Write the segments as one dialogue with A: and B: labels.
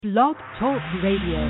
A: Blog Talk Radio.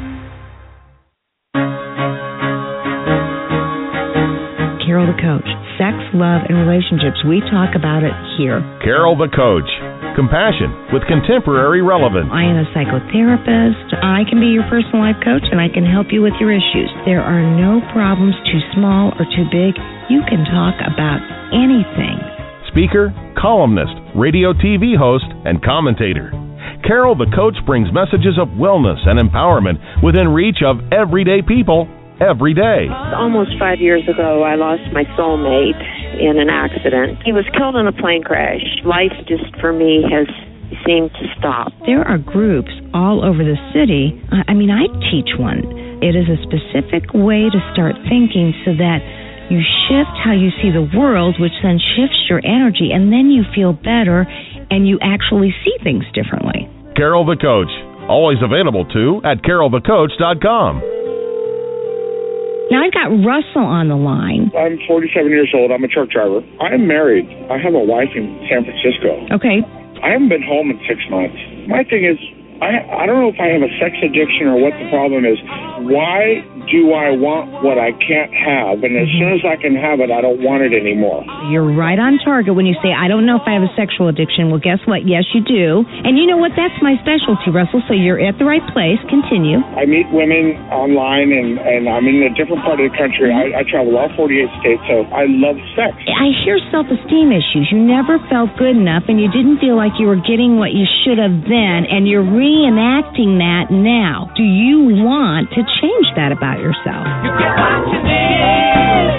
B: Carol the Coach. Sex, love, and relationships. We talk about it here.
C: Carol the Coach. Compassion with contemporary relevance.
B: I am a psychotherapist. I can be your personal life coach, and I can help you with your issues. There are no problems too small or too big. You can talk about anything.
C: Speaker, columnist, radio TV host, and commentator. Carol the Coach brings messages of wellness and empowerment within reach of everyday people every day.
D: Almost 5 years ago, I lost my soulmate in an accident. He was killed in a plane crash. Life just, for me, has seemed to stop.
B: There are groups all over the city. I teach one. It is a specific way to start thinking so that you shift how you see the world, which then shifts your energy, and then you feel better and you actually see things differently.
C: Carol the Coach, always available too at carolthecoach.com.
B: Now I've got Russell on the line.
E: I'm 47 years old. I'm a truck driver. I am married. I have a wife in San Francisco.
B: Okay.
E: I haven't been home in 6 months. My thing is, I don't know if I have a sex addiction or what the problem is. Why do I want what I can't have? And as soon as I can have it, I don't want it anymore.
B: You're right on target when you say, I don't know if I have a sexual addiction. Well, guess what? Yes, you do. And you know what? That's my specialty, Russell, so you're at the right place. Continue.
E: I meet women online, and I'm in a different part of the country. I travel all 48 states, so I love sex.
B: I hear self-esteem issues. You never felt good enough, and you didn't feel like you were getting what you should have then, and you're reenacting that now. Do you want to change that about yourself? You get what you need.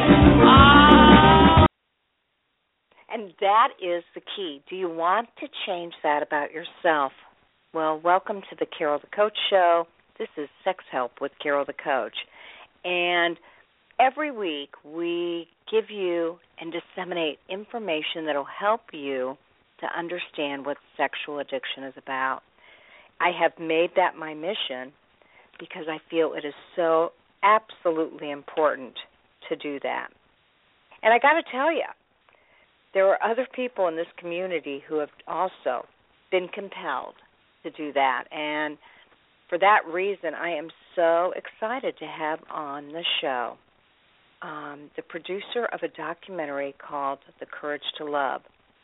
F: And that is the key. Do you want to change that about yourself? Well, welcome to the Carol the Coach Show. This is Sex Help with Carol the Coach. And every week we give you and disseminate information that will help you to understand what sexual addiction is about. I have made that my mission because I feel it is so absolutely important to do that. And I got to tell you, there are other people in this community who have also been compelled to do that. And for that reason, I am so excited to have on the show the producer of a documentary called The Courage to Love.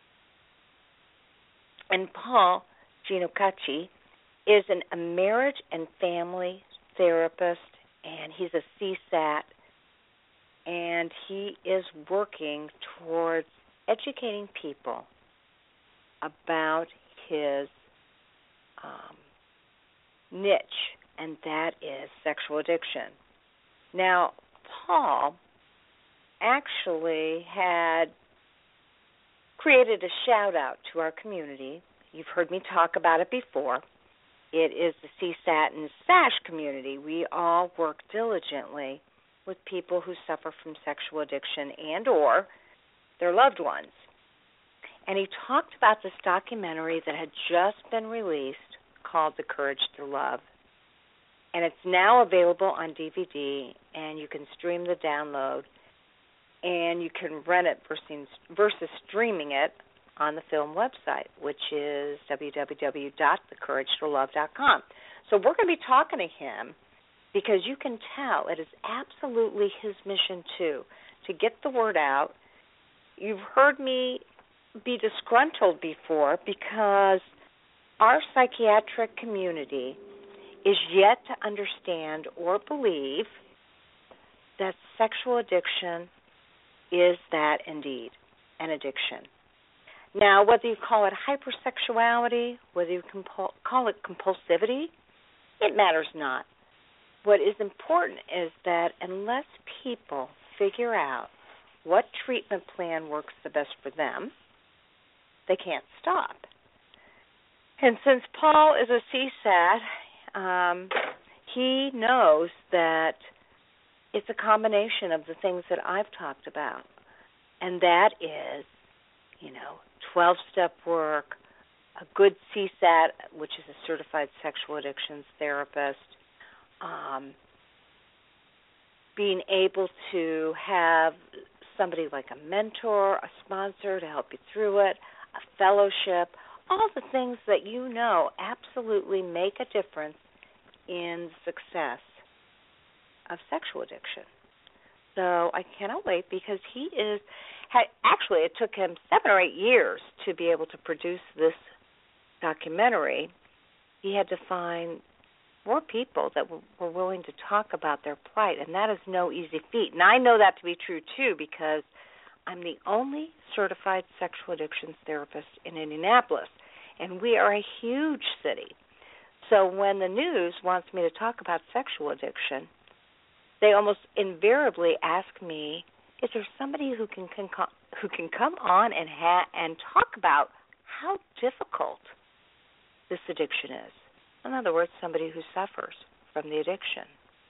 F: And Paul Giannocacci is a marriage and family therapist, and he's a CSAT, and he is working towards educating people about his niche, and that is sexual addiction. Now, Paul actually had created a shout-out to our community. You've heard me talk about it before. It is the CSAT and SASH community. We all work diligently with people who suffer from sexual addiction and or their loved ones. And he talked about this documentary that had just been released called The Courage to Love. And it's now available on DVD, and you can stream the download, and you can rent it versus streaming it on the film website, which is www.thecouragetolove.com. So we're going to be talking to him because you can tell it is absolutely his mission, too, to get the word out. You've heard me be disgruntled before because our psychiatric community is yet to understand or believe that sexual addiction is that indeed an addiction. Now, whether you call it hypersexuality, whether you call it compulsivity, it matters not. What is important is that unless people figure out what treatment plan works the best for them, they can't stop. And since Paul is a CSAT, he knows that it's a combination of the things that I've talked about, and that is, 12-step work, a good CSAT, which is a certified sexual addictions therapist, being able to have somebody like a mentor, a sponsor to help you through it, a fellowship, all the things that you know absolutely make a difference in the success of sexual addiction. So I cannot wait, because actually it took him 7 or 8 years to be able to produce this documentary. He had to find more people that were willing to talk about their plight, and that is no easy feat. And I know that to be true, too, because I'm the only certified sexual addictions therapist in Indianapolis, and we are a huge city. So when the news wants me to talk about sexual addiction, they almost invariably ask me, is there somebody who can come on and talk about how difficult this addiction is? In other words, somebody who suffers from the addiction.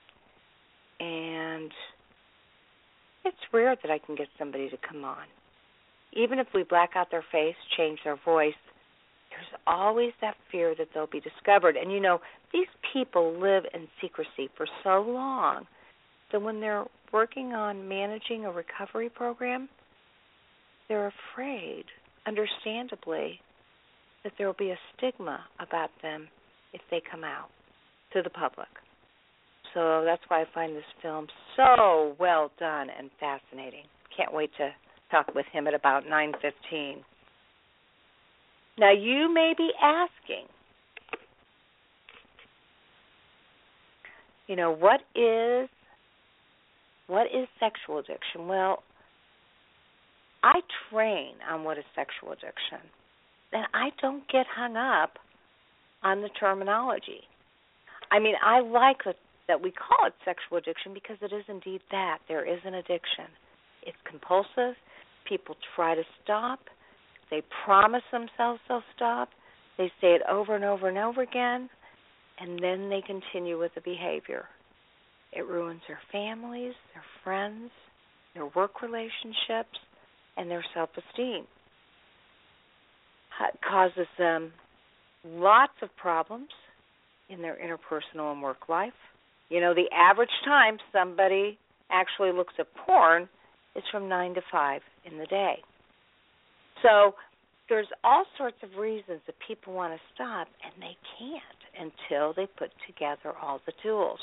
F: And it's rare that I can get somebody to come on. Even if we black out their face, change their voice, there's always that fear that they'll be discovered. And, these people live in secrecy for so long that when they're working on managing a recovery program, they're afraid, understandably, that there will be a stigma about them if they come out to the public. So that's why I find this film so well done and fascinating. Can't wait to talk with him at about 9:15. Now, you may be asking, what is sexual addiction? Well, I train on what is sexual addiction, and I don't get hung up on the terminology. I like that we call it sexual addiction because it is indeed that. There is an addiction. It's compulsive. People try to stop. They promise themselves they'll stop. They say it over and over and over again, and then they continue with the behavior. It ruins their families, their friends, their work relationships, and their self-esteem. It causes them lots of problems in their interpersonal and work life. The average time somebody actually looks at porn is from 9 to 5 in the day. So there's all sorts of reasons that people want to stop, and they can't until they put together all the tools.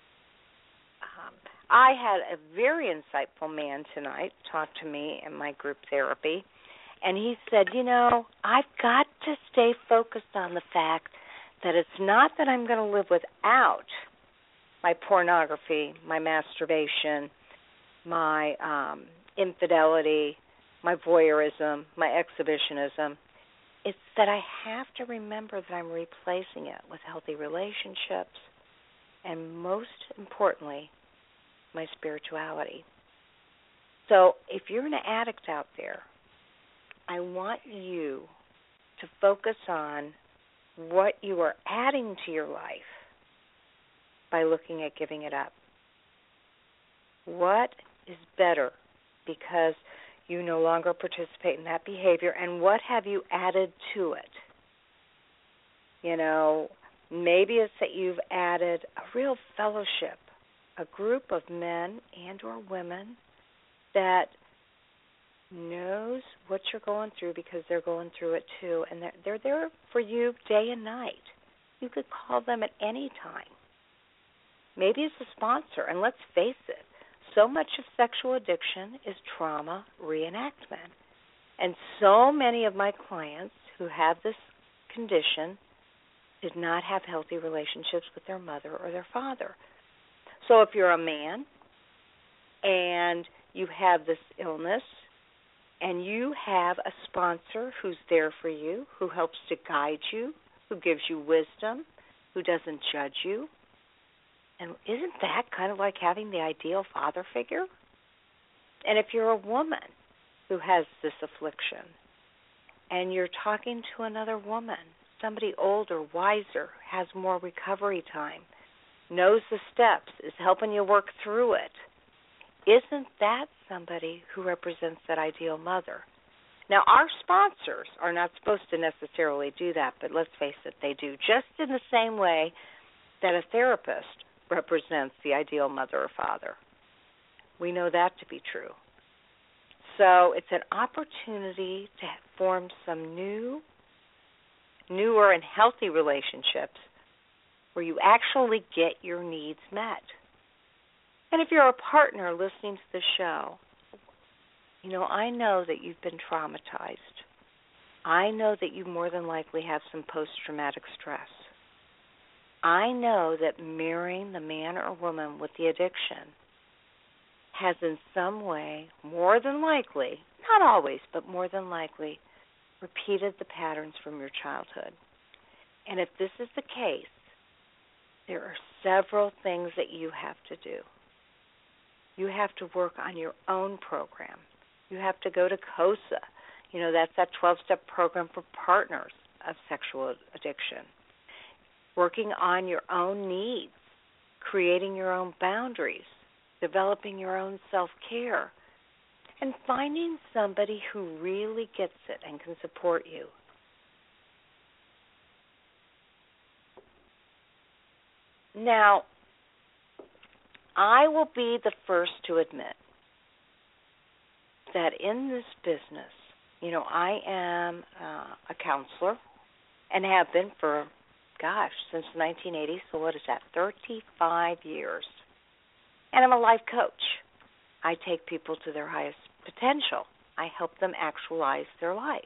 F: I had a very insightful man tonight talk to me in my group therapy, and he said, I've got to stay focused on the fact that it's not that I'm going to live without my pornography, my masturbation, my infidelity, my voyeurism, my exhibitionism. It's that I have to remember that I'm replacing it with healthy relationships and, most importantly, my spirituality. So if you're an addict out there, I want you to focus on what you are adding to your life by looking at giving it up. What is better because you no longer participate in that behavior, and what have you added to it? Maybe it's that you've added a real fellowship, a group of men and or women that knows what you're going through because they're going through it too, and they're there for you day and night. You could call them at any time. Maybe it's a sponsor, and let's face it, so much of sexual addiction is trauma reenactment. And so many of my clients who have this condition did not have healthy relationships with their mother or their father. So if you're a man and you have this illness and you have a sponsor who's there for you, who helps to guide you, who gives you wisdom, who doesn't judge you, and isn't that kind of like having the ideal father figure? And if you're a woman who has this affliction and you're talking to another woman, somebody older, wiser, has more recovery time, knows the steps, is helping you work through it, isn't that somebody who represents that ideal mother? Now, our sponsors are not supposed to necessarily do that, but let's face it, they do, just in the same way that a therapist represents the ideal mother or father. We know that to be true. So it's an opportunity to form some new newer and healthy relationships where you actually get your needs met. And if you're a partner listening to the show, I know that you've been traumatized. I know that you more than likely have some post-traumatic stress. I know that marrying the man or woman with the addiction has in some way, more than likely, not always, but more than likely, repeated the patterns from your childhood. And if this is the case, there are several things that you have to do. You have to work on your own program. You have to go to COSA. That's that 12-step program for partners of sexual addiction. Working on your own needs, creating your own boundaries, developing your own self-care, and finding somebody who really gets it and can support you. Now, I will be the first to admit that in this business, I am a counselor and have been for, since 1980, so what is that, 35 years. And I'm a life coach. I take people to their highest potential. I help them actualize their life.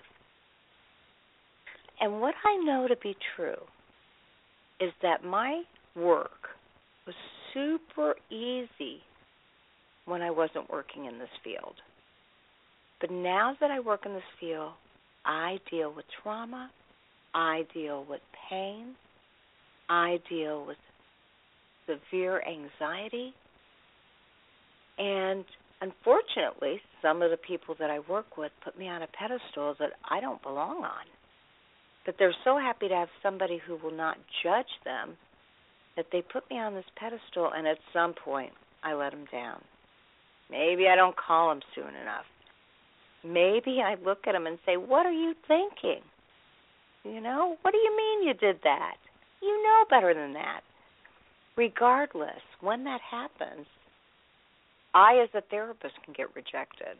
F: And what I know to be true is that my work was super easy when I wasn't working in this field. But now that I work in this field, I deal with trauma, I deal with pain, I deal with severe anxiety, and unfortunately, some of the people that I work with put me on a pedestal that I don't belong on. But they're so happy to have somebody who will not judge them that they put me on this pedestal, and at some point, I let them down. Maybe I don't call them soon enough. Maybe I look at them and say, what are you thinking? What do you mean you did that? You know better than that. Regardless, when that happens, I, as a therapist, can get rejected,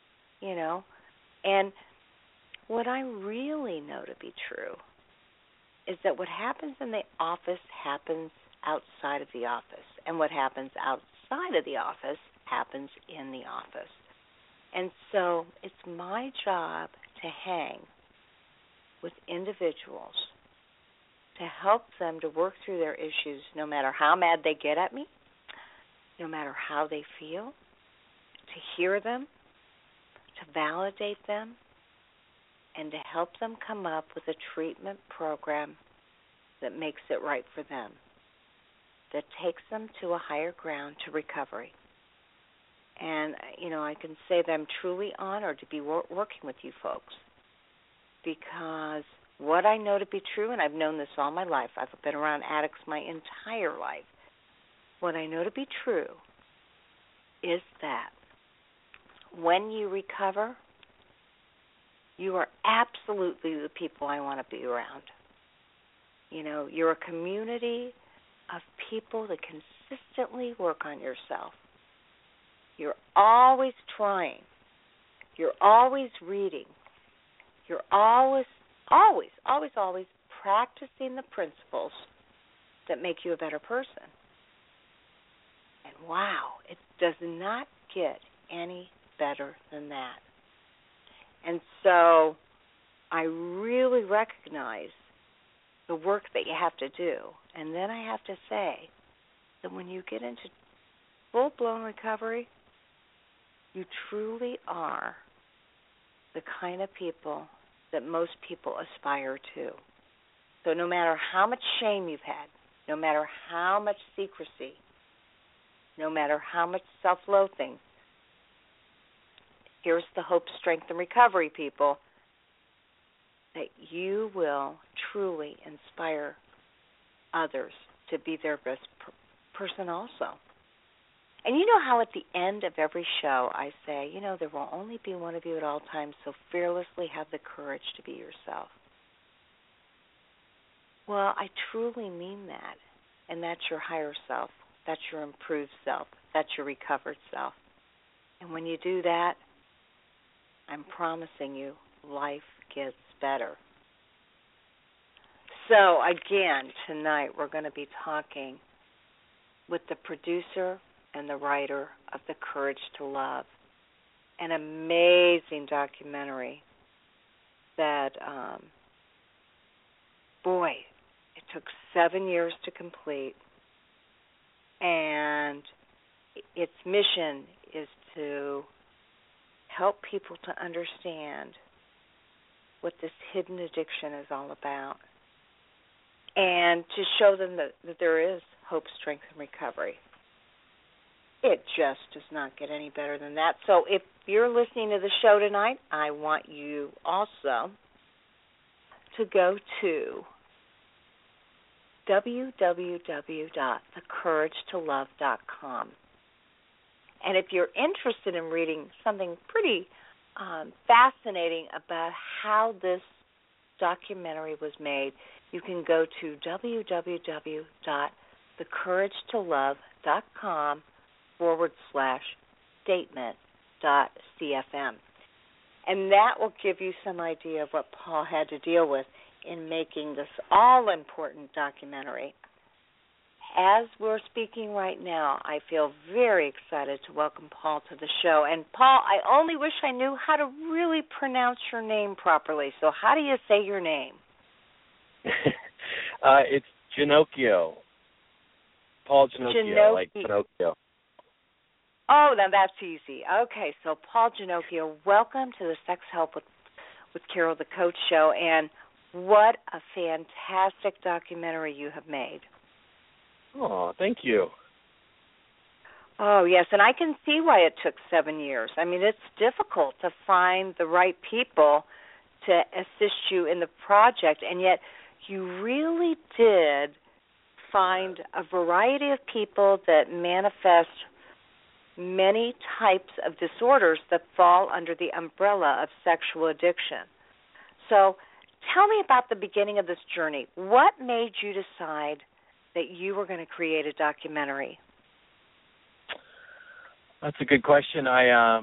F: And what I really know to be true is that what happens in the office happens outside of the office, and what happens outside of the office happens in the office. And so it's my job to hang with individuals to help them to work through their issues, no matter how mad they get at me, no matter how they feel, to hear them, to validate them, and to help them come up with a treatment program that makes it right for them, that takes them to a higher ground to recovery. And, I can say that I'm truly honored to be working with you folks, because what I know to be true, and I've known this all my life, I've been around addicts my entire life, what I know to be true is that when you recover, you are absolutely the people I want to be around. You're a community of people that consistently work on yourself. You're always trying. You're always reading. You're always practicing the principles that make you a better person. And wow, it does not get any better than that. And so I really recognize the work that you have to do. And then I have to say that when you get into full-blown recovery, you truly are the kind of people that most people aspire to. So no matter how much shame you've had, no matter how much secrecy, no matter how much self-loathing, here's the hope, strength, and recovery, people, that you will truly inspire others to be their best person also. And you know how at the end of every show I say, there will only be one of you at all times, so fearlessly have the courage to be yourself. Well, I truly mean that, and that's your higher self. That's your improved self. That's your recovered self. And when you do that, I'm promising you, life gets better. So, again, tonight we're going to be talking with the producer and the writer of The Courage to Love, an amazing documentary that, boy, it took 7 years to complete, and its mission is to help people to understand what this hidden addiction is all about, and to show them that there is hope, strength, and recovery. It just does not get any better than that. So if you're listening to the show tonight, I want you also to go to www.thecouragetolove.com. And if you're interested in reading something pretty fascinating about how this documentary was made, you can go to www.thecouragetolove.com/statement.cfm. And that will give you some idea of what Paul had to deal with in making this all-important documentary. As we're speaking right now, I feel very excited to welcome Paul to the show. And, Paul, I only wish I knew how to really pronounce your name properly. So how do you say your name?
G: It's Ginocchio. Paul Ginocchio, like Pinocchio.
F: Oh, now that's easy. Okay, so Paul Ginocchio, welcome to the Sex Help with Carol the Coach show. And what a fantastic documentary you have made.
G: Oh, thank you.
F: Oh, yes, and I can see why it took 7 years. I mean, it's difficult to find the right people to assist you in the project, and yet you really did find a variety of people that manifest many types of disorders that fall under the umbrella of sexual addiction. So tell me about the beginning of this journey. What made you decide that you were going to create a documentary?
G: That's a good question. I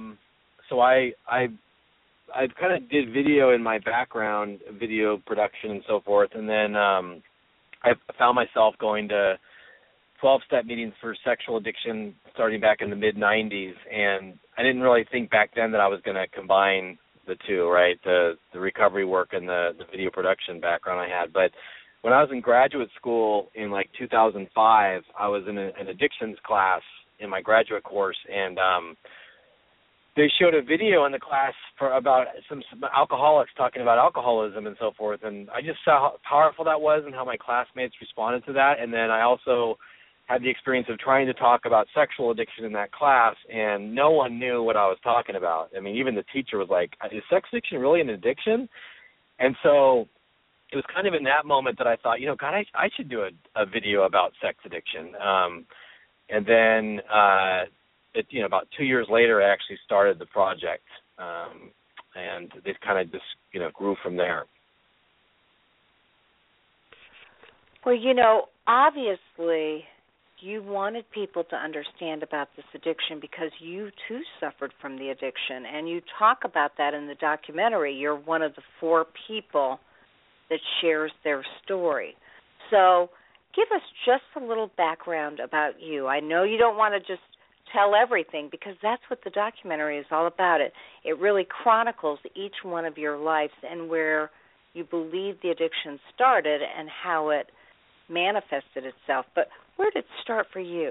G: kind of did video in my background, video production and so forth, and then I found myself going to 12-step meetings for sexual addiction starting back in the mid-'90s, and I didn't really think back then that I was going to combine the two, right, the recovery work and the video production background I had. But when I was in graduate school in like 2005, I was in an addictions class in my graduate course, and they showed a video in the class about some alcoholics talking about alcoholism and so forth, and I just saw how powerful that was and how my classmates responded to that. And then I also had the experience of trying to talk about sexual addiction in that class, and no one knew what I was talking about. I mean, even the teacher was like, is sex addiction really an addiction? And so it was kind of in that moment that I thought, God, I should do a video about sex addiction. And then, about 2 years later, I actually started the project, and it kind of just, grew from there.
F: Well, obviously you wanted people to understand about this addiction because you, too, suffered from the addiction, and you talk about that in the documentary. You're one of the 4 people that shares their story. So give us just a little background about you. I know you don't want to just tell everything because that's what the documentary is all about. It really chronicles each one of your lives and where you believe the addiction started and how it manifested itself. But where did it start for you?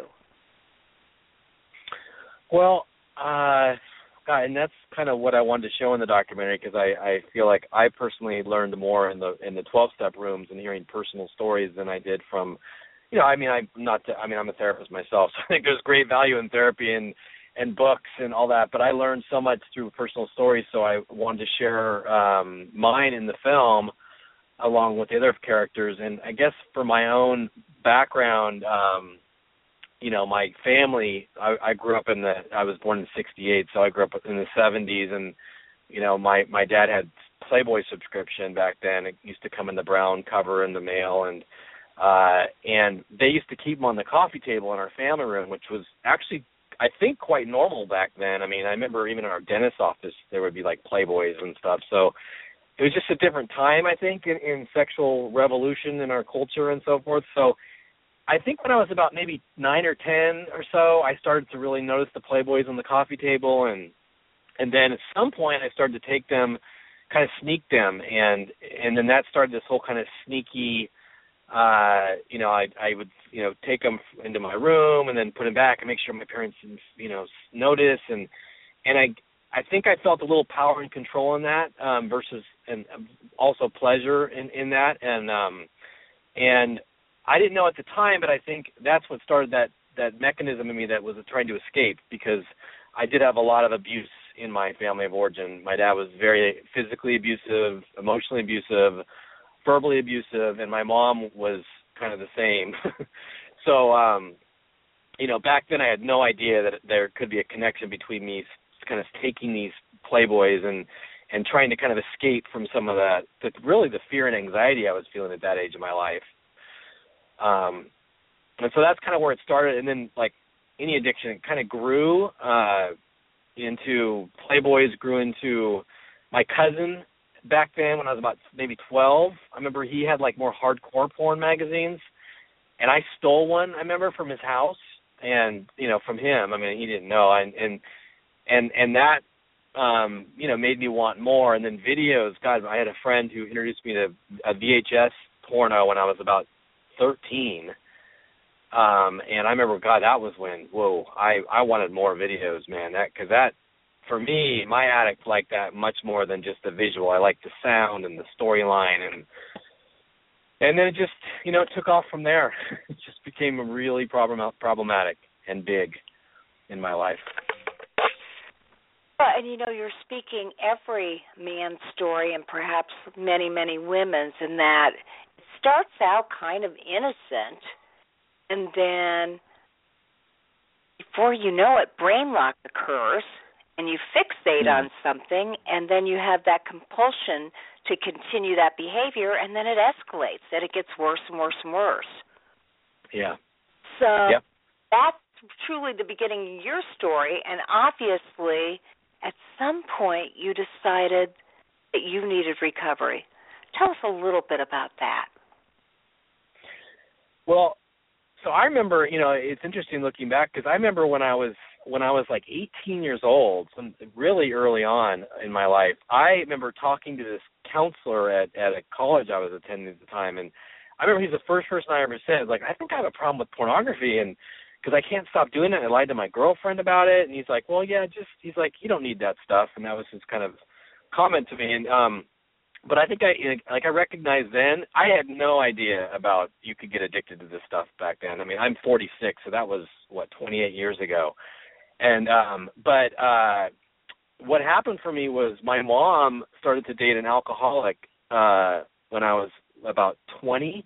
G: Well, and that's kind of what I wanted to show in the documentary, because I feel like I personally learned more in the 12-step rooms and hearing personal stories than I did from, I'm a therapist myself, so I think there's great value in therapy and books and all that, but I learned so much through personal stories, so I wanted to share mine in the film along with the other characters. And I guess for my own background, my family, I grew up I was born in 68, so I grew up in the 70s, and, my dad had Playboy subscription back then. It used to come in the brown cover in the mail, and they used to keep them on the coffee table in our family room, which was actually, I think, quite normal back then. I mean, I remember even in our dentist's office, there would be like Playboys and stuff. So it was just a different time, I think, in sexual revolution in our culture and so forth. So I think when I was about maybe 9 or 10 or so, I started to really notice the Playboys on the coffee table, and then at some point I started to take them, kind of sneak them, and then that started this whole kind of sneaky, I would, take them into my room and then put them back and make sure my parents, notice, and I think I felt a little power and control in that, versus, and also pleasure in that, and I didn't know at the time, but I think that's what started that mechanism in me that was trying to escape, because I did have a lot of abuse in my family of origin. My dad was very physically abusive, emotionally abusive, verbally abusive, and my mom was kind of the same. So, back then I had no idea that there could be a connection between me kind of taking these Playboys and trying to kind of escape from some of that, really the fear and anxiety I was feeling at that age of my life. And so that's kind of where it started. And then, like any addiction, it kind of grew into Playboys, grew into my cousin back then when I was about maybe 12. I remember he had like more hardcore porn magazines, and I stole one, I remember, from his house, and from him. I mean, he didn't know, and that made me want more. And then videos. God, I had a friend who introduced me to a VHS porno when I was about 13. And I remember, God, that was when, I wanted more videos, man. Because for me, my addict liked that much more than just the visual. I liked the sound and the storyline, and then it just, it took off from there. It just became really problematic and big in my life.
F: And you're speaking every man's story, and perhaps many, many women's, in that it starts out kind of innocent, and then before you know it, brain lock occurs, and you fixate on something, and then you have that compulsion to continue that behavior, and then it escalates, and it gets worse and worse and worse.
G: Yeah.
F: So that's truly the beginning of your story, and obviously at some point you decided that you needed recovery. Tell us a little bit about that.
G: Well, so I remember, it's interesting looking back, because I remember when I was like 18 years old, really early on in my life, I remember talking to this counselor at a college I was attending at the time, and I remember he's the first person I ever said, like, I think I have a problem with pornography, and because I can't stop doing it. I lied to my girlfriend about it, and he's like, well, yeah, he's like, you don't need that stuff, and that was his kind of comment to me. And but I think I recognized then, I had no idea about you could get addicted to this stuff back then. I mean, I'm 46, so that was 28 years ago. And but what happened for me was my mom started to date an alcoholic when I was about 20,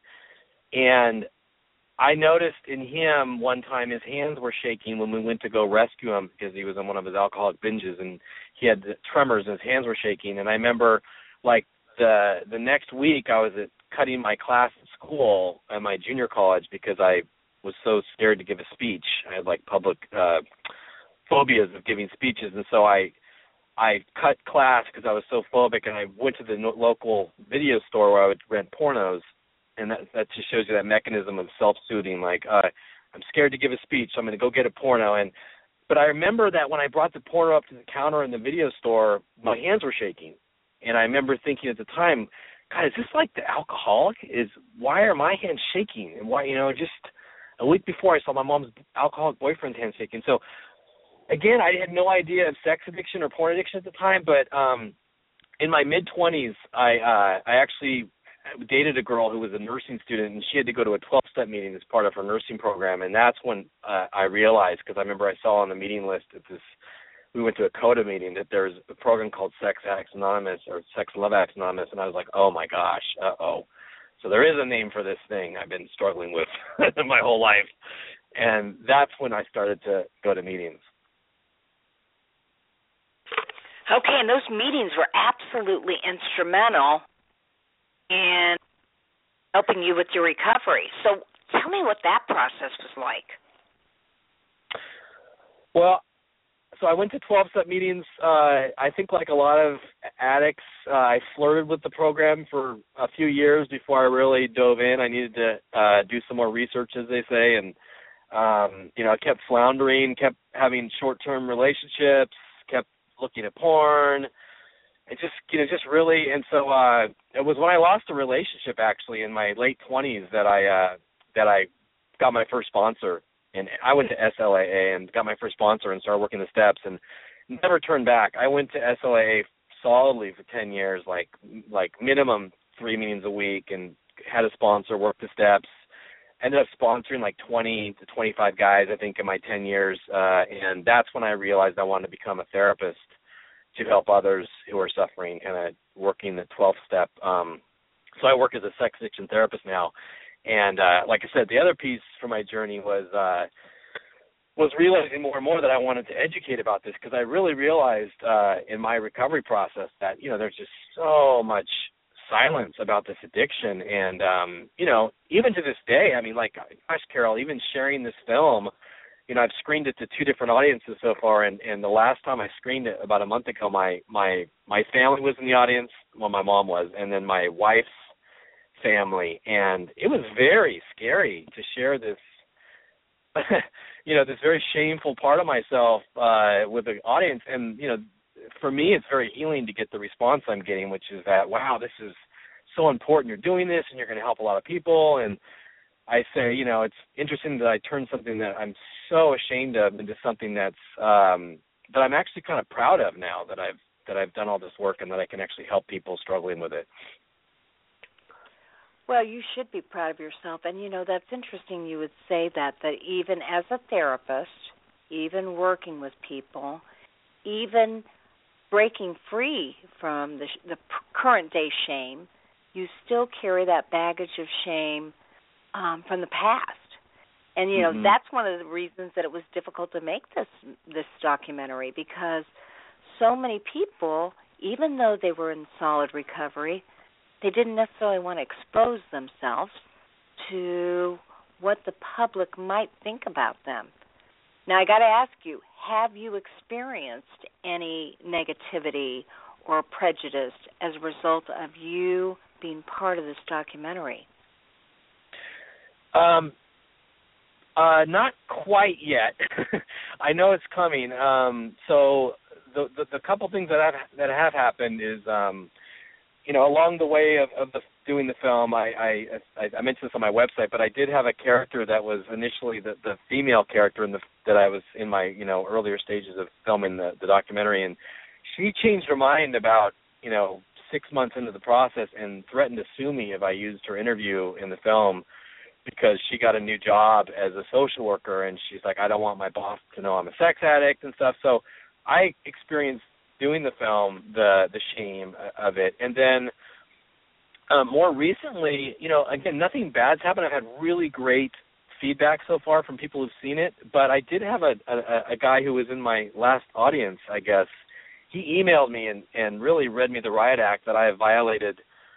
G: and I noticed in him one time his hands were shaking when we went to go rescue him because he was on one of his alcoholic binges, and he had tremors and his hands were shaking. And I remember, like, the next week I was cutting my class at school at my junior college because I was so scared to give a speech. I had, like, public phobias of giving speeches, and so I cut class because I was so phobic, and I went to the local video store where I would rent pornos. And that just shows you that mechanism of self-soothing, like, I'm scared to give a speech, so I'm going to go get a porno. But I remember that when I brought the porno up to the counter in the video store, my hands were shaking. And I remember thinking at the time, God, is this like the alcoholic? Why are my hands shaking? And why, just a week before I saw my mom's alcoholic boyfriend's hands shaking. So, again, I had no idea of sex addiction or porn addiction at the time, but in my mid-20s, I actually dated a girl who was a nursing student, and she had to go to a 12-step meeting as part of her nursing program, and that's when I realized, because I remember I saw on the meeting list that we went to a CODA meeting, that there's a program called Sex Addicts Anonymous or Sex and Love Addicts Anonymous, and I was like, oh my gosh, so there is a name for this thing I've been struggling with my whole life, and that's when I started to go to meetings.
F: Okay, and those meetings were absolutely instrumental in helping you with your recovery. So tell me what that process was like.
G: Well, So I went to 12-step meetings. I think like a lot of addicts, I flirted with the program for a few years before I really dove in. I needed to do some more research, as they say, and I kept floundering, kept having short-term relationships, kept looking at porn, and just really. And so it was when I lost a relationship, actually, in my late 20s that I got my first sponsor. And I went to SLAA and got my first sponsor and started working the steps and never turned back. I went to SLAA solidly for 10 years, like minimum 3 meetings a week, and had a sponsor, worked the steps. Ended up sponsoring like 20 to 25 guys, I think, in my 10 years. And that's when I realized I wanted to become a therapist to help others who are suffering, kind of working the 12-step. So I work as a sex addiction therapist now. And like I said, the other piece for my journey was realizing more and more that I wanted to educate about this, because I really realized in my recovery process that, there's just so much silence about this addiction. And, even to this day, I mean, like, gosh, Carol, even sharing this film, I've screened it to 2 different audiences so far. And the last time I screened it about a month ago, my family was in the audience. Well, my mom was, and then my wife's family, and it was very scary to share this this very shameful part of myself with the audience. And for me, it's very healing to get the response I'm getting, which is that, wow, this is so important, you're doing this and you're going to help a lot of people. And I say, it's interesting that I turned something that I'm so ashamed of into something that's that I'm actually kind of proud of now, that I've done all this work and that I can actually help people struggling with it.
F: Well, you should be proud of yourself. And, that's interesting you would say that even as a therapist, even working with people, even breaking free from the current day shame, you still carry that baggage of shame from the past. And, that's one of the reasons that it was difficult to make this documentary, because so many people, even though they were in solid recovery, they didn't necessarily want to expose themselves to what the public might think about them. Now, I got to ask you, have you experienced any negativity or prejudice as a result of you being part of this documentary?
G: Not quite yet. I know it's coming. So the couple things that have happened is, along the way of doing the film, I mentioned this on my website, but I did have a character that was initially the female character that I was in my earlier stages of filming the documentary, and she changed her mind about 6 months into the process and threatened to sue me if I used her interview in the film, because she got a new job as a social worker, and she's like, I don't want my boss to know I'm a sex addict and stuff. So I experienced, doing the film, the shame of it. And then more recently, again, nothing bad's happened. I've had really great feedback so far from people who've seen it, but I did have a guy who was in my last audience, I guess. He emailed me and really read me the riot act that I have violated,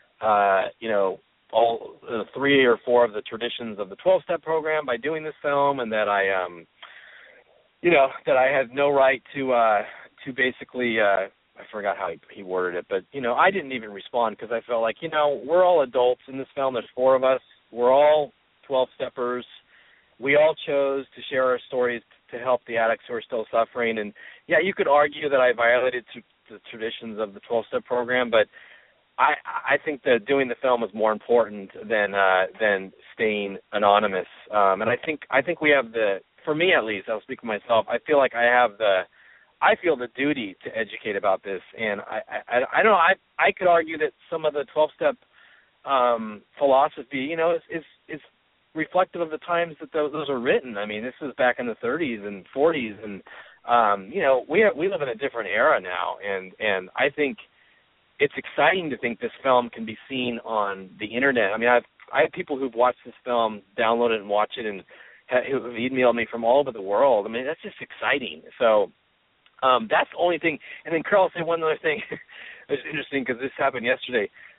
G: all 3 or 4 of the traditions of the 12-step program by doing this film, and that I, that I had no right to basically, I forgot how he worded it, but, I didn't even respond, because I felt like, we're all adults in this film. There's 4 of us. We're all 12-steppers. We all chose to share our stories to help the addicts who are still suffering. And, yeah, you could argue that I violated the traditions of the 12-step program, but I think that doing the film is more important than staying anonymous. And I think we have for me at least, I'll speak for myself, I feel like I feel the duty to educate about this. And I don't know, I could argue that some of the 12-step philosophy, is reflective of the times that those are written. I mean, this is back in the 30s and 40s, and we live in a different era now, and I think it's exciting to think this film can be seen on the internet. I mean, I have people who've watched this film, download it and watch it, and who've emailed me from all over the world. I mean, that's just exciting. So that's the only thing. And then, Carl, I'll say one other thing. It's interesting because this happened yesterday.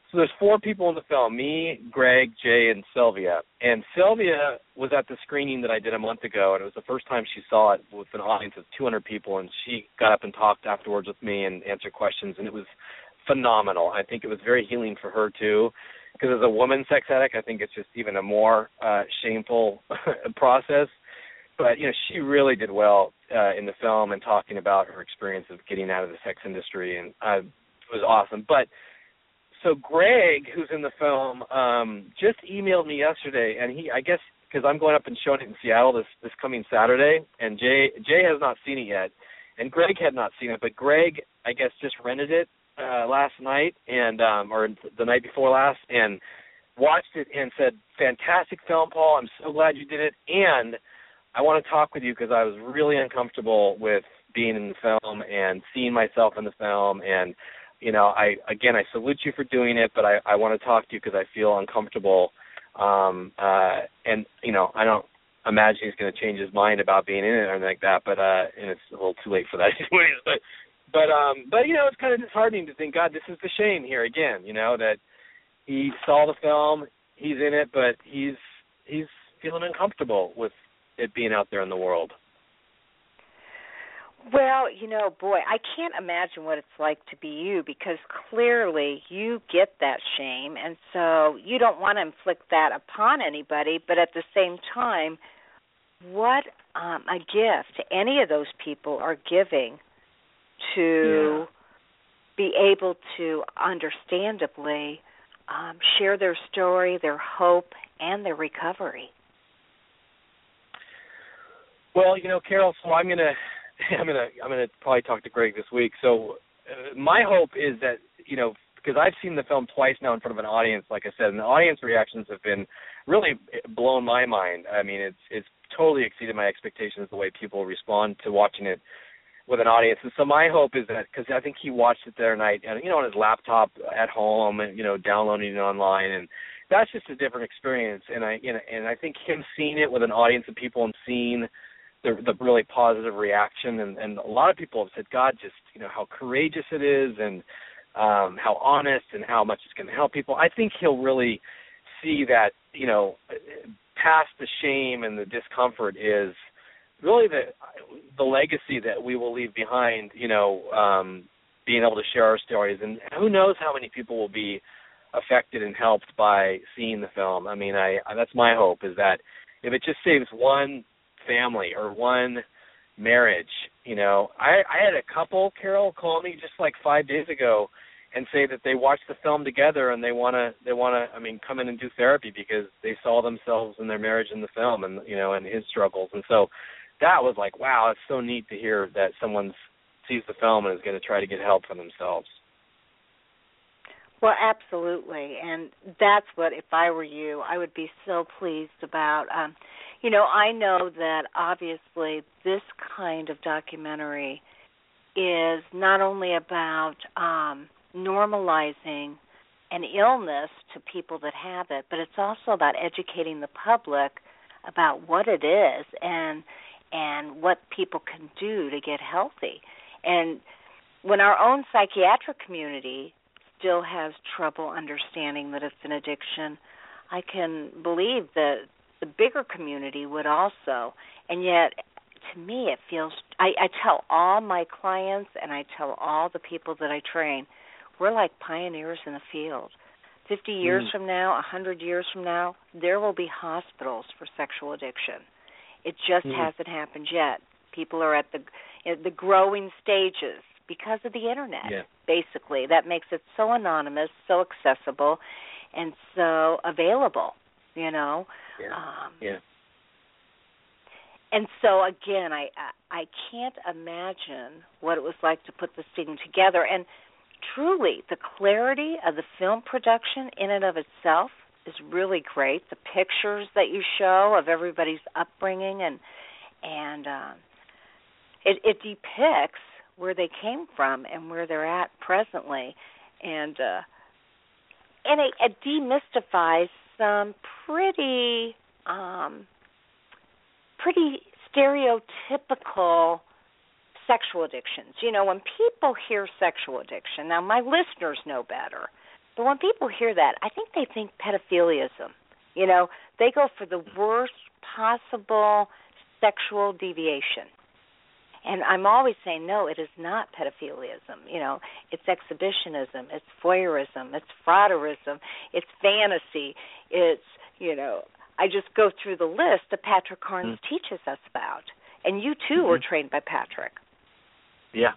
G: So there's 4 people in the film, me, Greg, Jay, and Sylvia. And Sylvia was at the screening that I did a month ago, and it was the first time she saw it with an audience of 200 people, and she got up and talked afterwards with me and answered questions, and it was phenomenal. I think it was very healing for her, too, because as a woman sex addict, I think it's just even a more shameful process. But, you know, she really did well in the film and talking about her experience of getting out of the sex industry, and it was awesome. But so Greg, who's in the film, just emailed me yesterday, and I guess because I'm going up and showing it in Seattle this coming Saturday, and Jay has not seen it yet, and Greg had not seen it, but Greg, I guess, just rented it last night and or the night before last, and watched it and said, "Fantastic film, Paul. I'm so glad you did it, and I want to talk with you because I was really uncomfortable with being in the film and seeing myself in the film, and you know, I salute you for doing it, but I want to talk to you because I feel uncomfortable. And, you know, I don't imagine he's going to change his mind about being in it or anything like that, but and it's a little too late for that anyways. But you know, it's kind of disheartening to think, God, this is the shame here again, you know, that he saw the film, he's in it, but he's feeling uncomfortable with it being out there in the world.
F: Well, you know, boy, I can't imagine what it's like to be you, because clearly you get that shame, and so you don't want to inflict that upon anybody, but at the same time, what a gift any of those people are giving to be able to understandably share their story, their hope, and their recovery.
G: Well, you know, Carol, so I'm gonna probably talk to Greg this week. So my hope is that, you know, because I've seen the film twice now in front of an audience, like I said, and the audience reactions have been really blown my mind. I mean, it's totally exceeded my expectations the way people respond to watching it with an audience. And so my hope is that, because I think he watched it the other night, and, you know, on his laptop at home, and, you know, downloading it online, and that's just a different experience. And I think him seeing it with an audience of people and seeing the really positive reaction, and a lot of people have said, God, just, you know, how courageous it is, and how honest, and how much it's going to help people. I think he'll really see that, you know, past the shame and the discomfort is really the legacy that we will leave behind, you know, being able to share our stories. And who knows how many people will be affected and helped by seeing the film. I mean, that's my hope, is that if it just saves one family or one marriage, you know. I had a couple, Carol, call me just like 5 days ago and say that they watched the film together and they want to come in and do therapy because they saw themselves in their marriage in the film, and, you know, and his struggles. And so that was like, wow, it's so neat to hear that someone sees the film and is going to try to get help for themselves.
F: Well, absolutely, and that's what, if I were you, I would be so pleased about. You know, I know that obviously this kind of documentary is not only about normalizing an illness to people that have it, but it's also about educating the public about what it is and what people can do to get healthy. And when our own psychiatric community still has trouble understanding that it's an addiction, I can believe that the bigger community would also. And yet, to me, it feels, I tell all my clients and I tell all the people that I train, we're like pioneers in the field. 50 years from now, 100 years from now, there will be hospitals for sexual addiction. It just hasn't happened yet. People are at the growing stages because of the Internet, basically. That makes it so anonymous, so accessible, and so available, you know. And so, again, I can't imagine what it was like to put this thing together. And truly, the clarity of the film production in and of itself is really great. The pictures that you show of everybody's upbringing and it depicts where they came from and where they're at presently, and it demystifies some pretty stereotypical sexual addictions. You know, when people hear sexual addiction, now my listeners know better, But when people hear that, I think they think pedophiliism. You know, they go for the worst possible sexual deviation. And I'm always saying, no, it is not pedophilism. You know, it's exhibitionism, it's voyeurism, it's frauderism, it's fantasy, it's, you know, I just go through the list that Patrick Carnes teaches us about. And you, too, were trained by Patrick.
G: Yeah.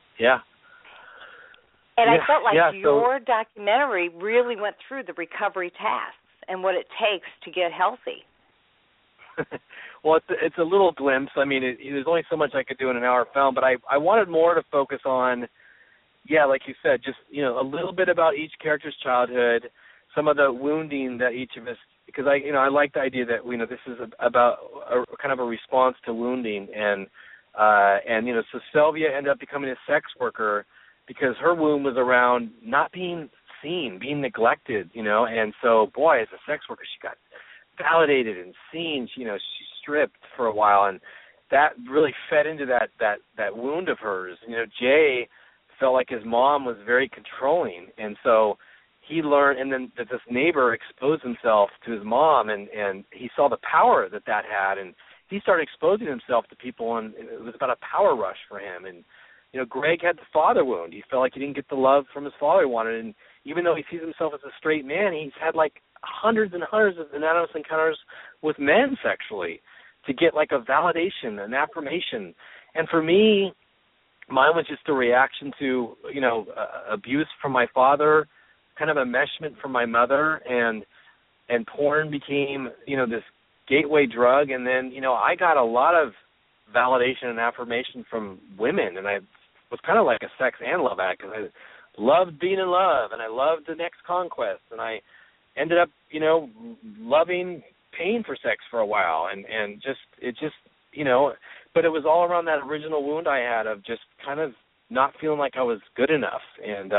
F: And I felt like your documentary really went through the recovery tasks and what it takes to get healthy.
G: Well, it's a little glimpse. I mean, there's only so much I could do in an hour film, but I wanted more to focus on, like you said, just, you know, a little bit about each character's childhood, some of the wounding that each of us, because I like the idea that, you know, this is about kind of a response to wounding, and you know, so Sylvia ended up becoming a sex worker because her wound was around not being seen, being neglected, you know, and so, boy, as a sex worker, she got validated and seen. You know, she stripped for a while, and that really fed into that wound of hers. You know, Jay felt like his mom was very controlling, and so he learned, and then that this neighbor exposed himself to his mom, and he saw the power that had, and he started exposing himself to people, and it was about a power rush for him. And you know, Greg had the father wound. He felt like he didn't get the love from his father he wanted, and even though he sees himself as a straight man, he's had like hundreds and hundreds of anonymous encounters with men sexually to get like a validation, an affirmation. And for me, mine was just a reaction to, you know, abuse from my father, kind of enmeshment from my mother, and porn became, you know, this gateway drug. And then, you know, I got a lot of validation and affirmation from women, and I was kind of like a sex and love addict because I loved being in love, and I loved the next conquest, and I ended up, you know, loving paying for sex for a while, and it just, you know, but it was all around that original wound I had of just kind of not feeling like I was good enough, and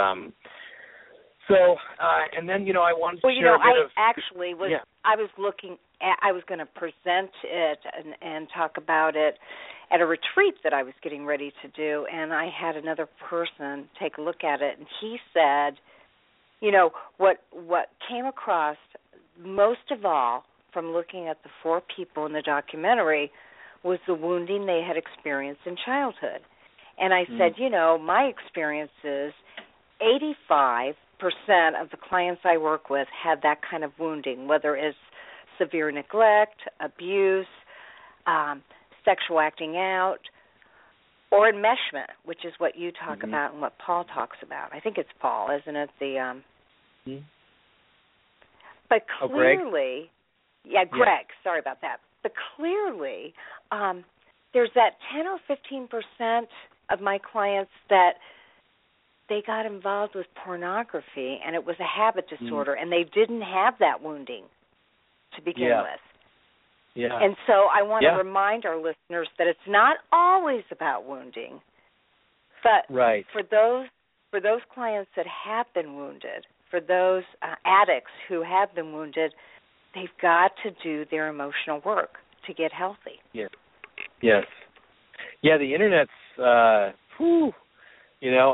G: and then, you know, I wanted to share a bit of...
F: actually was, I was looking at, I was going to present it and talk about it at a retreat that I was getting ready to do, and I had another person take a look at it, and he said, you know, what came across most of all from looking at the four people in the documentary was the wounding they had experienced in childhood. And I said, you know, my experience is 85% of the clients I work with had that kind of wounding, whether it's severe neglect, abuse, sexual acting out, or enmeshment, which is what you talk about and what Paul talks about. I think it's Paul, isn't it? But clearly, Greg, sorry about that. But clearly, there's that 10 or 15% of my clients that they got involved with pornography, and it was a habit disorder, and they didn't have that wounding to begin with. Yeah. And so I want to remind our listeners that it's not always about wounding, but for those clients that have been wounded, for those addicts who have been wounded, they've got to do their emotional work to get healthy.
G: Yes. Yeah, the Internet's, you know,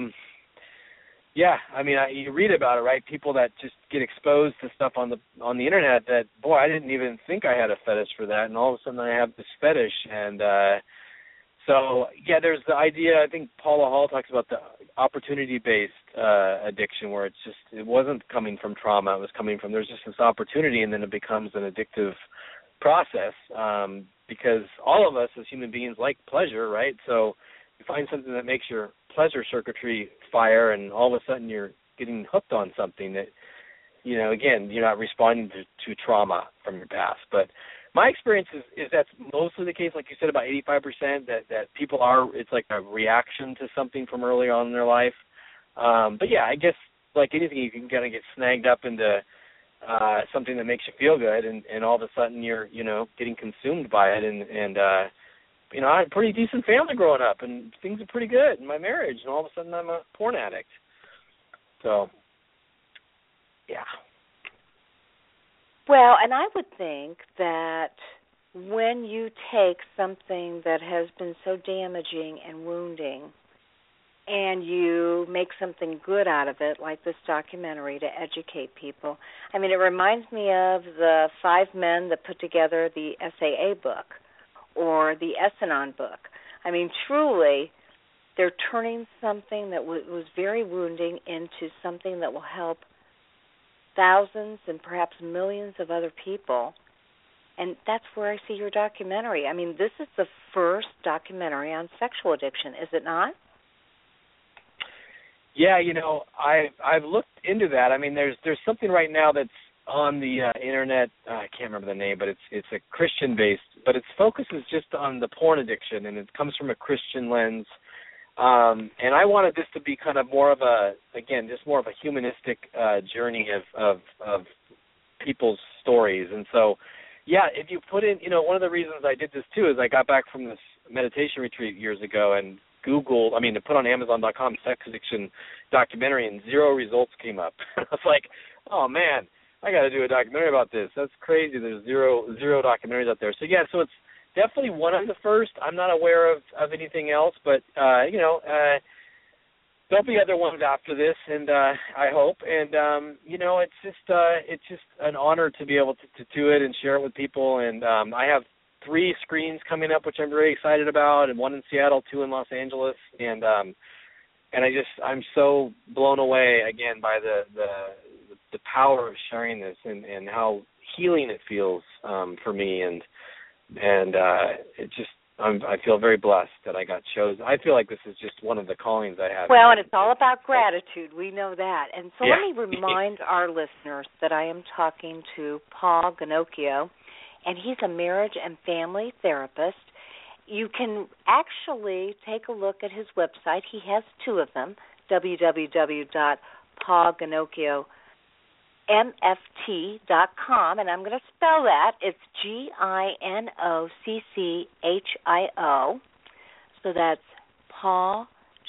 G: I mean, you read about it, right? People that just get exposed to stuff on the Internet that, boy, I didn't even think I had a fetish for that, and all of a sudden I have this fetish. And there's the idea, I think Paula Hall talks about the opportunity-based addiction, where it wasn't coming from trauma, it was coming from, there's just this opportunity, and then it becomes an addictive process, because all of us as human beings like pleasure, right? So you find something that makes your pleasure circuitry fire, and all of a sudden you're getting hooked on something that, you know, again, you're not responding to trauma from your past. But my experience is that's mostly the case, like you said, about 85%, that people are, it's like a reaction to something from early on in their life. But yeah, I guess like anything, you can kind of get snagged up into something that makes you feel good, and all of a sudden you're, you know, getting consumed by it. And you know, I had a pretty decent family growing up, and things are pretty good in my marriage, and all of a sudden I'm a porn addict. So, yeah.
F: Well, and I would think that when you take something that has been so damaging and wounding and you make something good out of it, like this documentary, to educate people. I mean, it reminds me of the 5 men that put together the SAA book or the Essanon book. I mean, truly, they're turning something that was very wounding into something that will help thousands and perhaps millions of other people. And that's where I see your documentary. I mean, this is the first documentary on sexual addiction, is it not?
G: Yeah, I've looked into that. I mean, there's something right now that's on the internet. I can't remember the name, but it's a Christian-based, but its focus is just on the porn addiction, and it comes from a Christian lens. And I wanted this to be kind of more of a humanistic journey of people's stories. And so, yeah, if you put in, one of the reasons I did this too is I got back from this meditation retreat years ago and to put on Amazon.com sex addiction documentary, and 0 results came up. I was like, oh man, I got to do a documentary about this. That's crazy. There's zero documentaries out there. So yeah, so it's definitely one of the first. I'm not aware of anything else, but there'll be other ones after this, and I hope. And it's just an honor to be able to do it and share it with people. And I have 3 screens coming up, which I'm very excited about, and 1 in Seattle, 2 in Los Angeles, and I'm so blown away again by the power of sharing this and how healing it feels for me, and I feel very blessed that I got chosen. I feel like this is just one of the callings I have.
F: Well, and it's all about gratitude. We know that. And so let me remind our listeners that I am talking to Paul Ginocchio, and he's a marriage and family therapist. You can actually take a look at his website. He has 2 of them, www.paulginocchio.mft.com, and I'm going to spell that. It's Ginocchio. So that's Paul,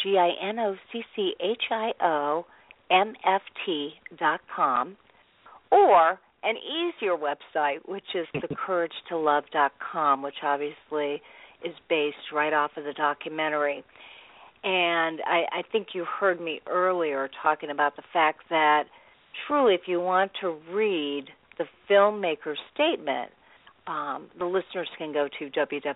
F: Ginocchio.mft.com, or an easier website, which is thecouragetolove.com, which obviously is based right off of the documentary. And I think you heard me earlier talking about the fact that truly, if you want to read the filmmaker's statement, the listeners can go to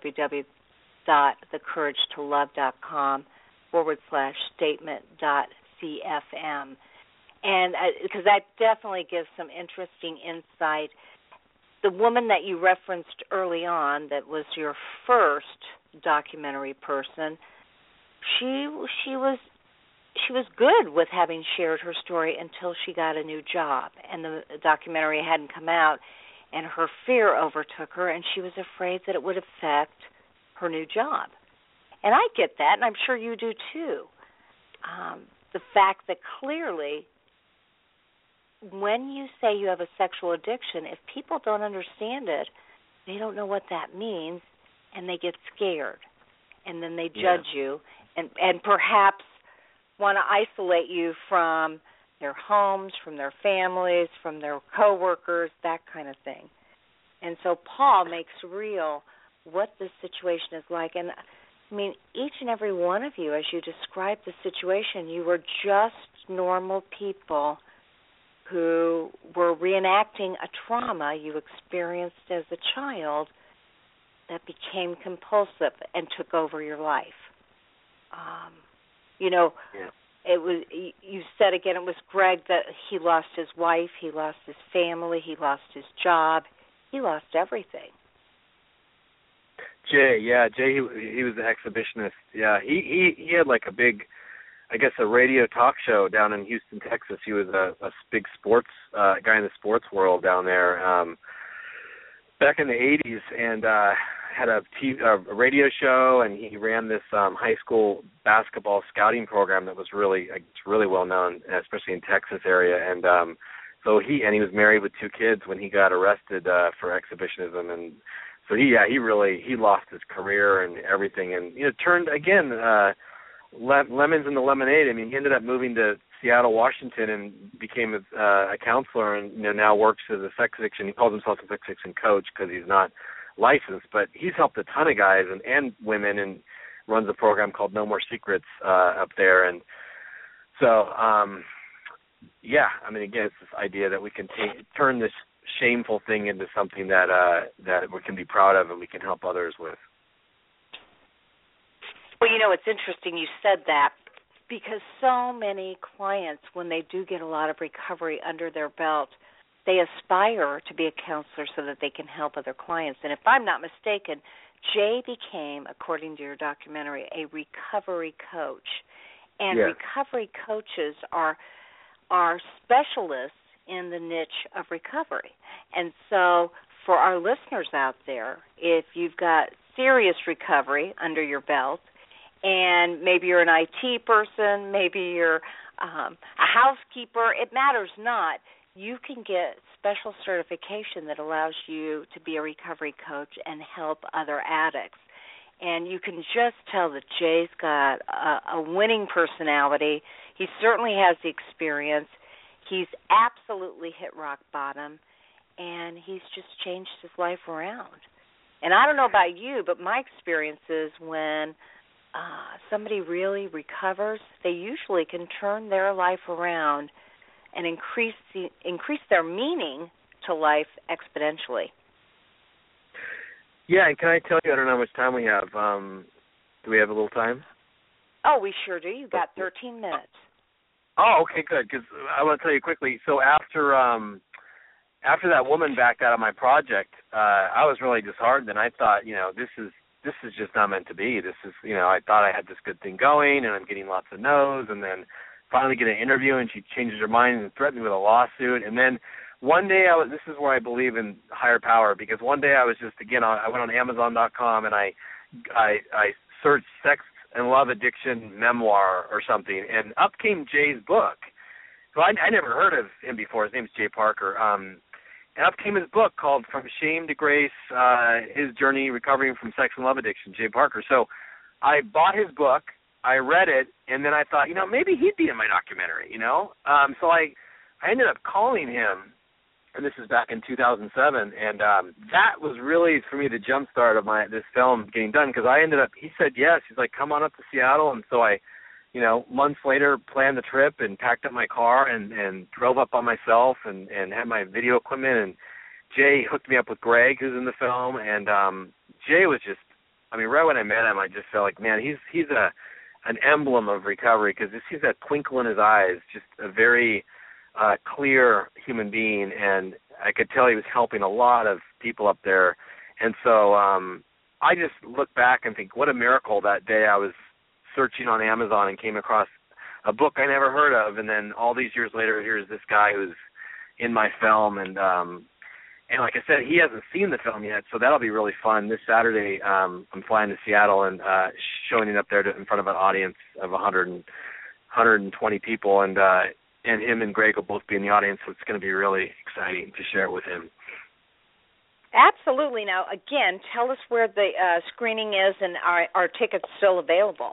F: www.thecouragetolove.com/statement.cfm. And because that definitely gives some interesting insight. The woman that you referenced early on that was your first documentary person, she was good with having shared her story until she got a new job, and the documentary hadn't come out, and her fear overtook her, and she was afraid that it would affect her new job. And I get that, and I'm sure you do too. The fact that clearly when you say you have a sexual addiction, if people don't understand it, they don't know what that means, and they get scared, and then they judge you, and perhaps want to isolate you from their homes, from their families, from their coworkers, that kind of thing. And so Paul makes real what this situation is like. And, I mean, each and every one of you, as you describe the situation, you were just normal people who were reenacting a trauma you experienced as a child that became compulsive and took over your life. It was. You said again, it was Greg that he lost his wife, he lost his family, he lost his job, he lost everything.
G: Jay, he was the exhibitionist. Yeah, he had like a big, I guess, a radio talk show down in Houston, Texas. He was a big sports guy in the sports world down there back in the 80s, and had a radio show, and he ran this high school basketball scouting program that was really well known, especially in Texas area. And so he was married with 2 kids when he got arrested for exhibitionism, and so he lost his career and everything, and turned again lemons in the lemonade. I mean, he ended up moving to Seattle, Washington, and became a counselor, and now works as a sex addiction. He calls himself a sex addiction coach because he's not licensed, but he's helped a ton of guys and women, and runs a program called No More Secrets up there. And so, yeah, I mean, again, it's this idea that we can turn this shameful thing into something that we can be proud of and we can help others with.
F: Well, you know, it's interesting you said that, because so many clients, when they do get a lot of recovery under their belt, they aspire to be a counselor so that they can help other clients. And if I'm not mistaken, Jay became, according to your documentary, a recovery coach. And
G: yes.
F: Recovery coaches are specialists in the niche of recovery. And so for our listeners out there, if you've got serious recovery under your belt, and maybe you're an IT person, maybe you're a housekeeper, it matters not. You can get special certification that allows you to be a recovery coach and help other addicts. And you can just tell that Jay's got a winning personality. He certainly has the experience. He's absolutely hit rock bottom, and he's just changed his life around. And I don't know about you, but my experience is when somebody really recovers, they usually can turn their life around and increase their meaning to life exponentially.
G: Yeah, and can I tell you, I don't know how much time we have. Do we have a little time?
F: Oh, we sure do. You've got 13 minutes.
G: Oh, okay, good, because I want to tell you quickly. So after that woman backed out of my project, I was really disheartened, and I thought, you know, this is just not meant to be. This is, you know, I thought I had this good thing going, and I'm getting lots of no's, and then finally get an interview, and she changes her mind and threatened me with a lawsuit. And then one day, this is where I believe in higher power, because one day I was just, again, I went on Amazon.com, and I searched sex and love addiction memoir or something, and up came Jay's book. So I never heard of him before. His name's Jay Parker. And up came his book called From Shame to Grace, His Journey Recovering from Sex and Love Addiction, Jay Parker. So I bought his book, I read it, and then I thought, you know, maybe he'd be in my documentary, you know. So I ended up calling him, and this is back in 2007, and that was really, for me, the jumpstart of this film getting done, because he said yes. He's like, come on up to Seattle, and so I, you know, months later, planned the trip and packed up my car and drove up by myself and had my video equipment. And Jay hooked me up with Greg, who's in the film. And Jay was just, I mean, right when I met him, I just felt like, man, he's an emblem of recovery, because he's that twinkle in his eyes, just a very clear human being. And I could tell he was helping a lot of people up there. And so I just look back and think, what a miracle that day I was searching on Amazon and came across a book I never heard of, and then all these years later, here's this guy who's in my film, and like I said, he hasn't seen the film yet, so that'll be really fun. This Saturday, I'm flying to Seattle and showing it up there in front of an audience of 120 people, and him and Greg will both be in the audience, so it's going to be really exciting to share it with him.
F: Absolutely. Now, again, tell us where the screening is, and are tickets still available?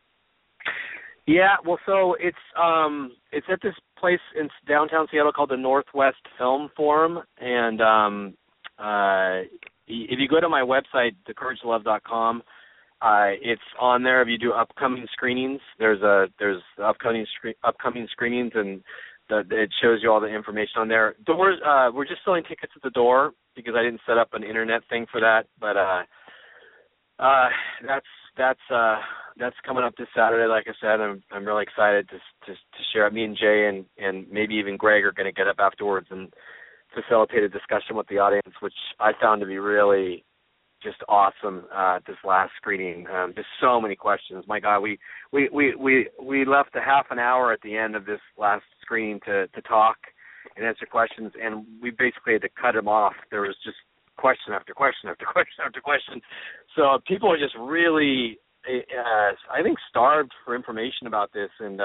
G: Yeah, well, so it's at this place in downtown Seattle called the Northwest Film Forum, and if you go to my website, thecouragetolove.com, it's on there. If you do upcoming screenings, there's upcoming screenings, and it shows you all the information on there. Doors, we're just selling tickets at the door because I didn't set up an internet thing for that, but that's coming up this Saturday. Like I said, I'm really excited to share it. Me and Jay and maybe even Greg are going to get up afterwards and facilitate a discussion with the audience, which I found to be really just awesome. This last screening, just so many questions. My God, we left a half an hour at the end of this last screening to talk and answer questions, and we basically had to cut them off. There was just question after question after question after question. So people are just really, I think, starved for information about this, and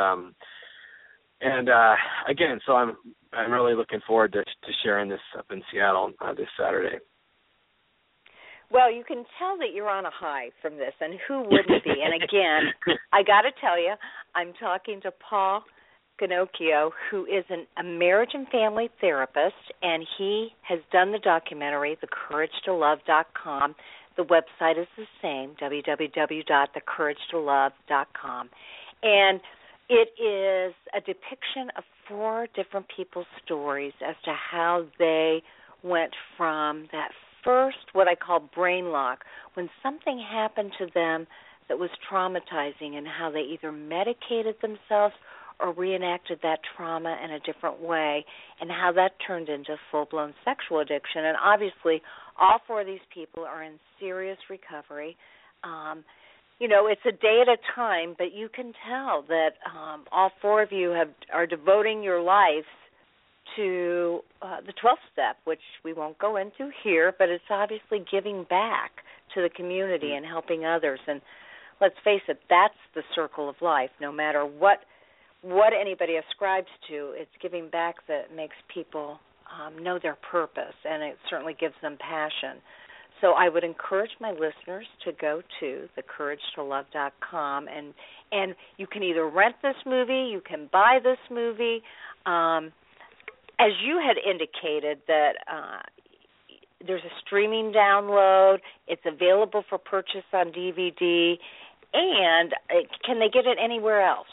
G: again, so I'm really looking forward to sharing this up in Seattle this Saturday.
F: Well, you can tell that you're on a high from this, and who wouldn't be? And again, I got to tell you, I'm talking to Paul Ginocchio, who is a marriage and family therapist, and he has done the documentary, thecouragetolove.com. The website is the same, www.thecouragetolove.com. And it is a depiction of 4 different people's stories as to how they went from that first, what I call brain lock, when something happened to them that was traumatizing, and how they either medicated themselves or reenacted that trauma in a different way, and how that turned into full-blown sexual addiction. And obviously, all 4 of these people are in serious recovery. It's a day at a time, but you can tell that all 4 of you are devoting your lives to the 12th step, which we won't go into here, but it's obviously giving back to the community and helping others. And let's face it, that's the circle of life. No matter what anybody ascribes to, it's giving back that makes people know their purpose, and it certainly gives them passion. So I would encourage my listeners to go to thecouragetolove.com, and you can either rent this movie, you can buy this movie. As you had indicated, that there's a streaming download, it's available for purchase on DVD, and can they get it anywhere else?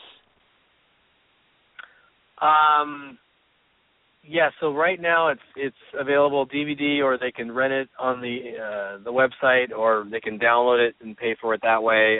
G: Yeah, so right now it's available DVD, or they can rent it on the website, or they can download it and pay for it that way.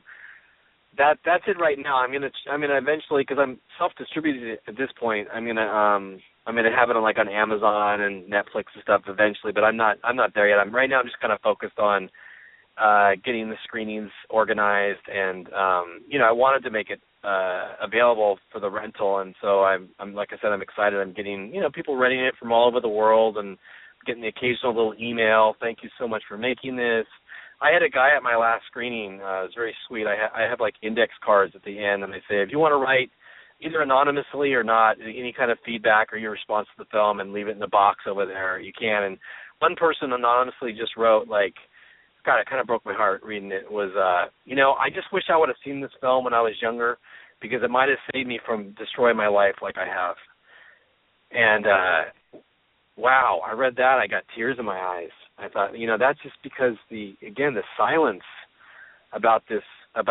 G: That's it right now. I'm gonna eventually, because I'm self-distributed at this point, I'm gonna have it on Amazon and Netflix and stuff eventually, but I'm not there yet. Right now I'm just kind of focused on getting the screenings organized, and I wanted to make it available for the rental, and so I'm like I said, I'm excited. I'm getting people renting it from all over the world, and getting the occasional little email, thank you so much for making this. I had a guy at my last screening, it was very sweet. I have index cards at the end, and they say, if you want to write either anonymously or not, any kind of feedback or your response to the film, and leave it in the box over there, you can. And one person anonymously just wrote, God, it kind of broke my heart reading it, was, I just wish I would have seen this film when I was younger, because it might have saved me from destroying my life like I have. And, wow, I read that, I got tears in my eyes. I thought, that's just because the silence about this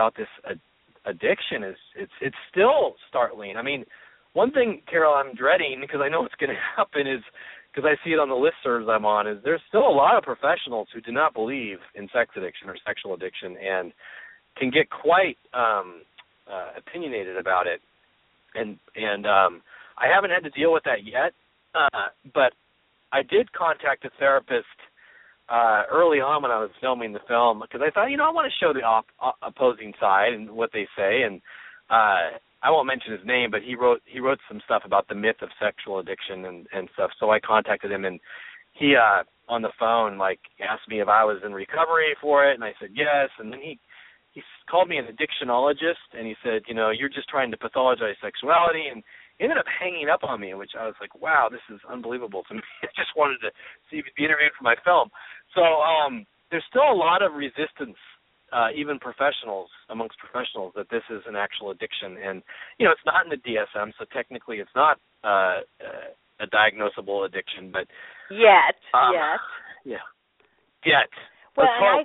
G: addiction it's still startling. I mean, one thing, Carol, I'm dreading, because I know it's going to happen, is because I see it on the listservs I'm on, is there's still a lot of professionals who do not believe in sex addiction or sexual addiction, and can get quite opinionated about it. And I haven't had to deal with that yet, but I did contact a therapist early on when I was filming the film, because I thought, I want to show the opposing side and what they say. And I won't mention his name, but he wrote some stuff about the myth of sexual addiction and stuff. So I contacted him, and he on the phone asked me if I was in recovery for it, and I said yes. And then he called me an addictionologist, and he said, you're just trying to pathologize sexuality, and he ended up hanging up on me, which I was like, wow, this is unbelievable to me. I just wanted to see if he'd be interviewed for my film. So there's still a lot of resistance, even amongst professionals, that this is an actual addiction. And, it's not in the DSM, so technically it's not a diagnosable addiction. But
F: Yet.
G: Yeah. Yet.
F: Well,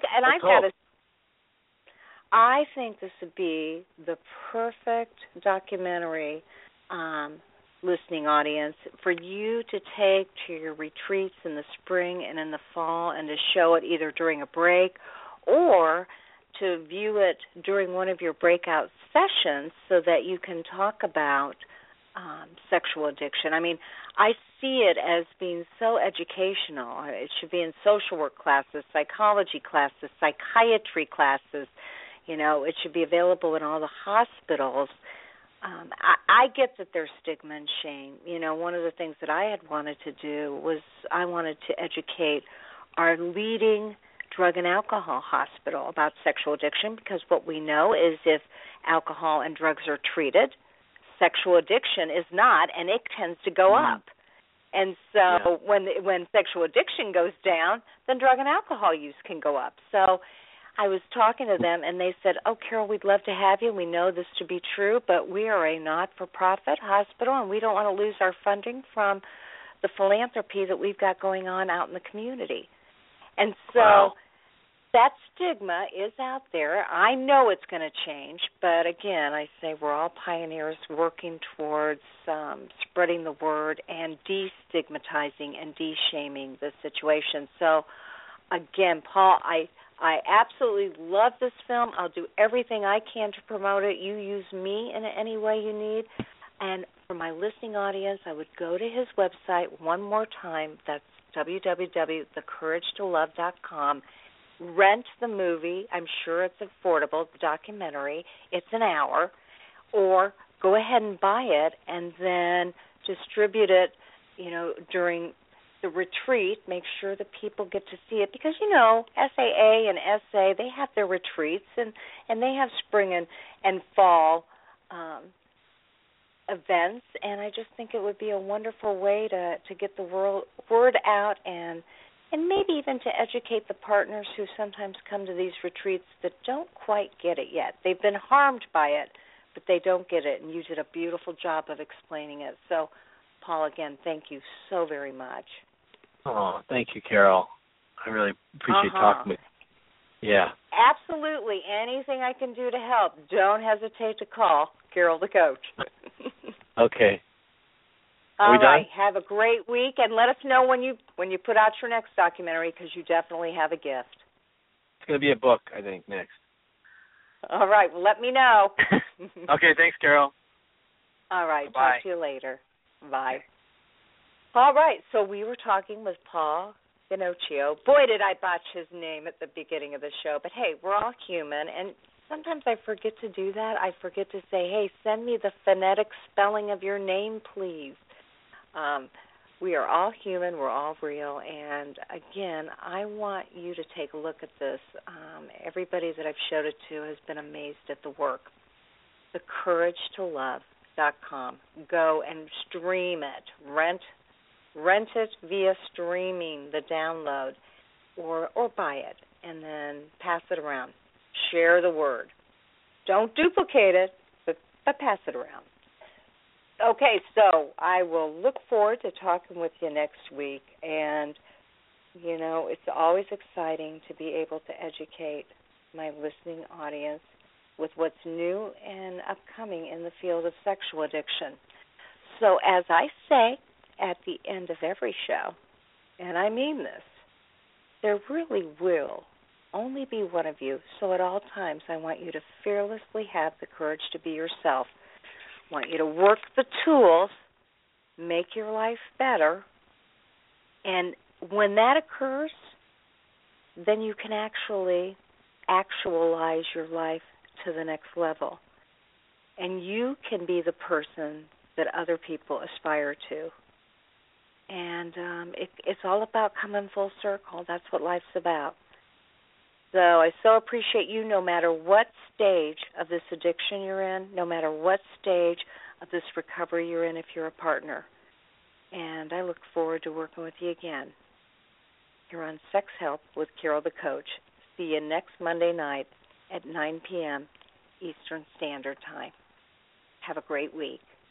F: I think this would be the perfect documentary listening audience for you to take to your retreats in the spring and in the fall, and to show it either during a break or to view it during one of your breakout sessions, so that you can talk about sexual addiction. I mean, I see it as being so educational. It should be in social work classes, psychology classes, psychiatry classes. It should be available in all the hospitals. I get that there's stigma and shame. One of the things that I had wanted to do was I wanted to educate our leading drug and alcohol hospital about sexual addiction, because what we know is if alcohol and drugs are treated, sexual addiction is not, and it tends to go up. And so when sexual addiction goes down, then drug and alcohol use can go up. So I was talking to them, and they said, oh, Carol, we'd love to have you. We know this to be true, but we are a not-for-profit hospital, and we don't want to lose our funding from the philanthropy that we've got going on out in the community. And so that stigma is out there. I know it's going to change, but again, I say we're all pioneers working towards spreading the word and destigmatizing and de-shaming the situation. So, again, Paul, I absolutely love this film. I'll do everything I can to promote it. You use me in any way you need. And for my listening audience, I would go to his website one more time. That's www.thecouragetolove.com. Rent the movie. I'm sure it's affordable, the documentary. It's an hour. Or go ahead and buy it and then distribute it, during the retreat. Make sure that people get to see it because, SAA and SA, they have their retreats and they have spring and fall events, and I just think it would be a wonderful way to get the word out and maybe even to educate the partners who sometimes come to these retreats that don't quite get it yet. They've been harmed by it, but they don't get it, and you did a beautiful job of explaining it. So, Paul, again, thank you so very much.
G: Oh, thank you, Carol. I really appreciate talking with you. Yeah.
F: Absolutely. Anything I can do to help, don't hesitate to call Carol the Coach.
G: Okay.
F: All right. Have a great week, and let us know when you put out your next documentary because you definitely have a gift.
G: It's going to be a book, I think, next.
F: All right. Well, let me know.
G: Okay. Thanks, Carol.
F: All right.
G: Bye.
F: Talk to you later. Bye. All right. So we were talking with Paul Ginocchio. Boy, did I botch his name at the beginning of the show. But, hey, we're all human, and sometimes I forget to do that. I forget to say, hey, send me the phonetic spelling of your name, please. We are all human. We're all real. And, again, I want you to take a look at this. Everybody that I've showed it to has been amazed at the work. TheCourageToLove.com. Go and stream it. Rent it via streaming, the download, or buy it, and then pass it around. Share the word. Don't duplicate it, but pass it around. Okay, so I will look forward to talking with you next week. And, it's always exciting to be able to educate my listening audience with what's new and upcoming in the field of sexual addiction. So as I say at the end of every show, and I mean this, there really will only be one of you. So at all times, I want you to fearlessly have the courage to be yourself. I want you to work the tools, make your life better, and when that occurs, then you can actually actualize your life to the next level. And you can be the person that other people aspire to. And it's all about coming full circle. That's what life's about. So I so appreciate you no matter what stage of this addiction you're in, no matter what stage of this recovery you're in if you're a partner. And I look forward to working with you again here on Sex Help with Carol the Coach. See you next Monday night at 9 p.m. Eastern Standard Time. Have a great week.